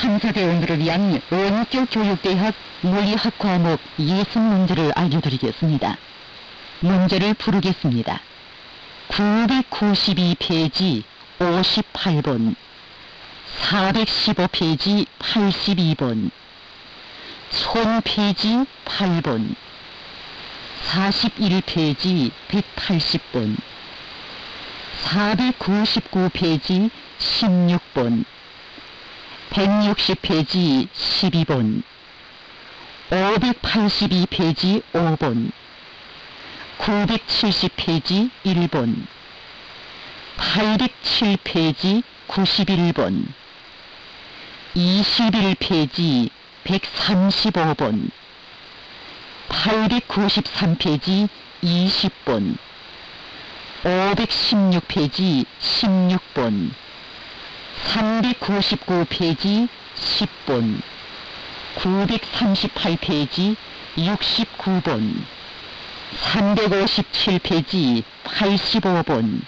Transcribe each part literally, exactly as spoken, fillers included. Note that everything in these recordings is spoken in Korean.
탐사대원들을 위한 원격 교육대학 물리학 과목 예습 문제를 알려드리겠습니다. 문제를 부르겠습니다. 구백구십이 페이지 오십팔 번, 사백십오 페이지 팔십이 번, 천 페이지 팔 번, 사십일 페이지 백팔십 번, 사백구십구 페이지 십육 번, 백육십 페이지 십이 번, 오백팔십이 페이지 오 번, 구백칠십 페이지 일 번, 팔백칠 페이지 구십일 번, 이십일 페이지 백삼십오 번, 팔백구십삼 페이지 이십 번, 오백십육 페이지 십육 번, 삼백구십구 페이지 십 번, 구백삼십팔 페이지 육십구 번, 삼백오십칠 페이지 팔십오 번,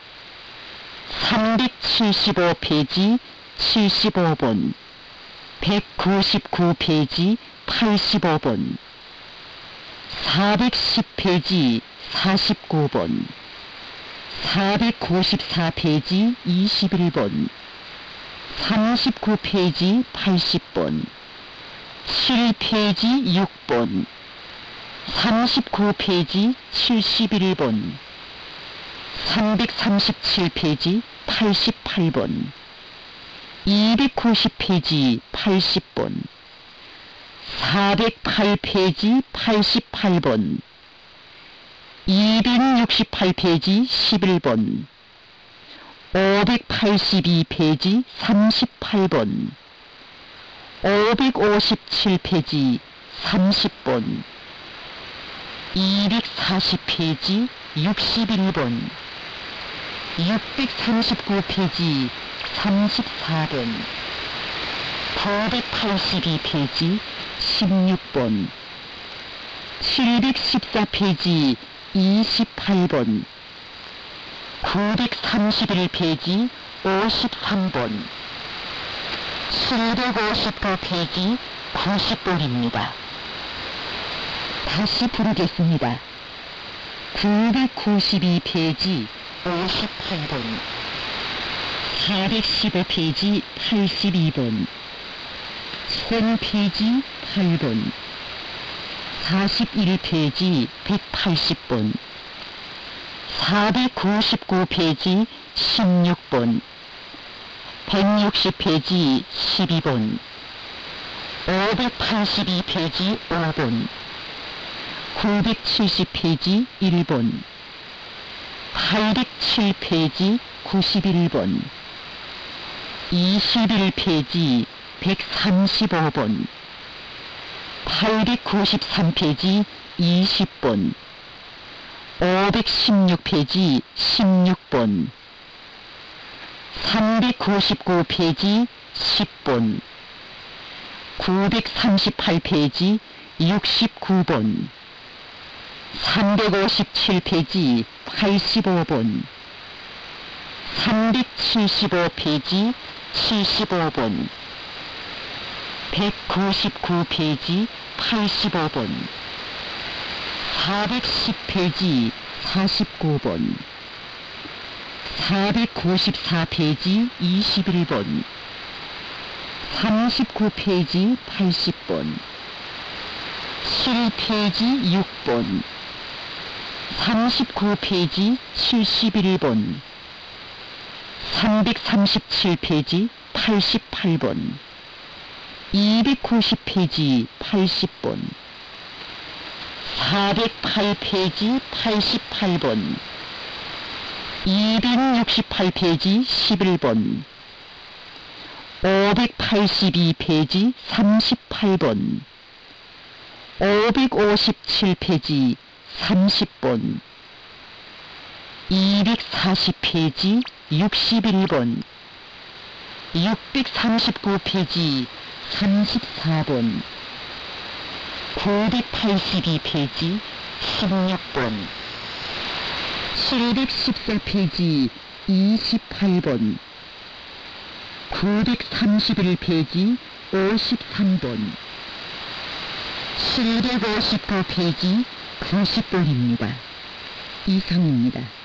삼백칠십오 페이지 칠십오 번, 백구십구 페이지 팔십오 번, 사백십 페이지 사십구 번, 사백구십사 페이지 이십일 번, 삼십구 페이지 팔십 번, 칠 페이지 육 번, 삼십구 페이지 칠십일 번, 삼백삼십칠 페이지 팔십팔 번, 이백구십 페이지 팔십 번, 사백팔 페이지 팔십팔 번, 이백육십팔 페이지 십일 번, 오백팔십이 페이지 삼십팔 번, 오백오십칠 페이지 삼십 번, 이백사십 페이지 육십일 번, 육백삼십구 페이지 삼십사 번, 구백팔십이 페이지 십육 번, 칠백십사 페이지 이십팔 번, 구백삼십일 페이지 오십삼 번, 칠백오십구 페이지 구십 번입니다. 다시 부르겠습니다. 구백구십이 페이지 오십팔 번, 사백십오 페이지 팔십이 번, 천 페이지 팔 번, 사십일 페이지 백팔십 번, 사백구십구 페이지 십육 번, 백육십 페이지 십이 번, 오백팔십이 페이지 오 번, 구백칠십 페이지 일 번, 팔백칠 페이지 구십일 번, 이십일 페이지 백삼십오 번, 팔백구십삼 페이지 이십 번, 오백십육 페이지 십육 번, 삼백구십구 페이지 십 번, 구백삼십팔 페이지 육십구 번, 삼백오십칠 페이지 팔십오 번, 삼백칠십오 페이지 칠십오 번, 백구십구 페이지 팔십오 번, 사백십 페이지 사십구 번, 사백구십사 페이지 이십일 번, 삼십구 페이지 팔십 번, 칠 페이지 육 번, 삼십구 페이지 칠십일 번, 삼백삼십칠 페이지 팔십팔 번, 이백구십 페이지 팔십 번, 사백팔 페이지 팔십팔 번, 이백육십팔 페이지 십일 번, 오백팔십이 페이지 삼십팔 번, 오백오십칠 페이지 삼십 번, 이백사십 페이지 육십일 번, 육백삼십구 페이지 삼십사 번, 구백팔십이 페이지 십육 번, 칠백십사 페이지 이십팔 번, 구백삼십일 페이지 오십삼 번, 칠백오십구 페이지 구십 번입니다. 이상입니다.